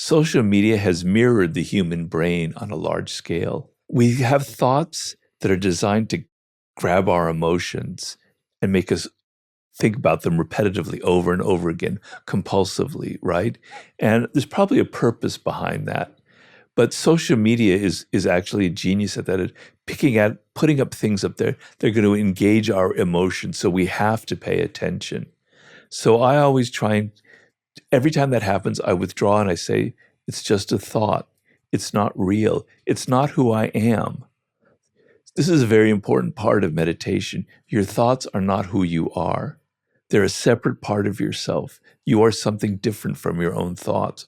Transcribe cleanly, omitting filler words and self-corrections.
Social media has mirrored the human brain on a large scale. We have thoughts that are designed to grab our emotions and make us think about them repetitively over and over again, compulsively, right? And there's probably a purpose behind that. But social media is actually a genius at that, at putting up things up there. They're going to engage our emotions, so we have to pay attention. So I always try and every time that happens, I withdraw and I say, it's just a thought. It's not real. It's not who I am. This is a very important part of meditation. Your thoughts are not who you are. They're a separate part of yourself. You are something different from your own thoughts.